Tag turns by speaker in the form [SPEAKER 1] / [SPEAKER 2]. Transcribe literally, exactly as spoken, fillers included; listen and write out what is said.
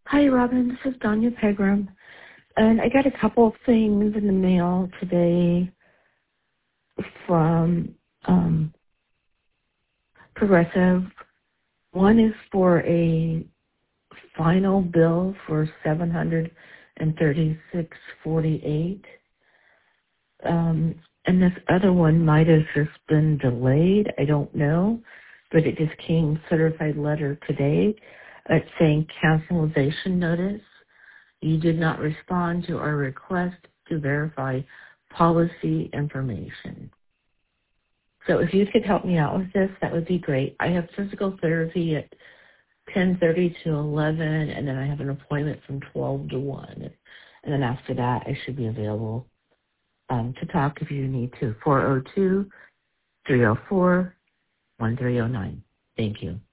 [SPEAKER 1] Hi, Robin. This is Danya Pegram. And I got a couple of things in the mail today from um, Progressive. One is for a final bill for seven hundred thirty-six dollars and forty-eight cents. Um, and this other one might have just been delayed. I don't know. But it just came certified letter today. It's saying cancellation notice. You did not respond to our request to verify policy information. So if you could help me out with this, that would be great. I have physical therapy at ten thirty to eleven, and then I have an appointment from twelve to one. And then after that, I should be available um, to talk if you need to. four oh two, three oh four, one three oh nine. Thank you.